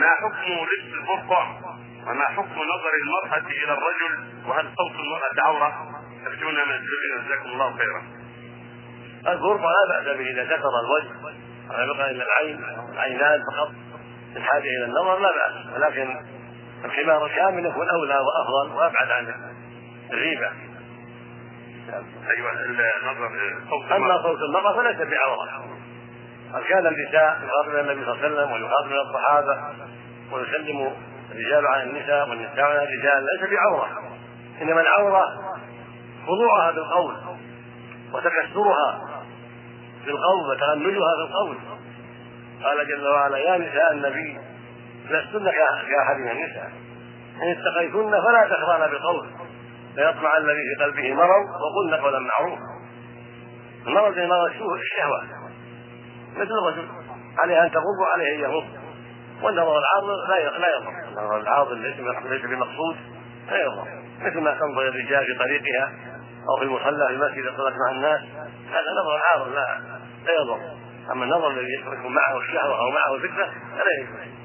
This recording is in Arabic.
ما حكم لبس البرقع وما حكم نظر المرأة الى الرجل وهل صوت المرأة عورة؟ ترجونا من جزاكم الله خيرا. البرقع لا بأس به اذا ستر الوجه ولا بقى الا العينان فقط الحاجة الى النظر لا بأس، ولكن الخمار الكامل يكون اولى وافضل وابعد عن الغيبة. ايوه اما صوت المرأة فليس بعورة. كان النساء يخاطبن النبي صلى الله عليه وسلم ويخاطبن الصحابة ويسلم الرجال على النساء والنساء على الرجال، ليس بعورة، انما العورة خضوعها بالقول وتكسرها بالقول وتغنجها بالقول. قال جل وعلا: يا نساء النبي لستن كأحد من النساء ان اتقيتن فلا تخضعن بالقول فيطمع الذي في قلبه مرض وقلن قولا معروفا. المرض زي مرض الشهوة، مثل الرجل عليه ان تغض وعليه ان يغض، والنظر العارض لا يضر. النظر العارض ليس بمقصود لا يضر، مثل ما تنظر الرجال في طريقها او في المصلى في المسجد يصلي مع الناس، هذا نظر عارض لا يضر. اما النظر الذي يكون معه الشهوة او معه الفكرة فلا يجوز.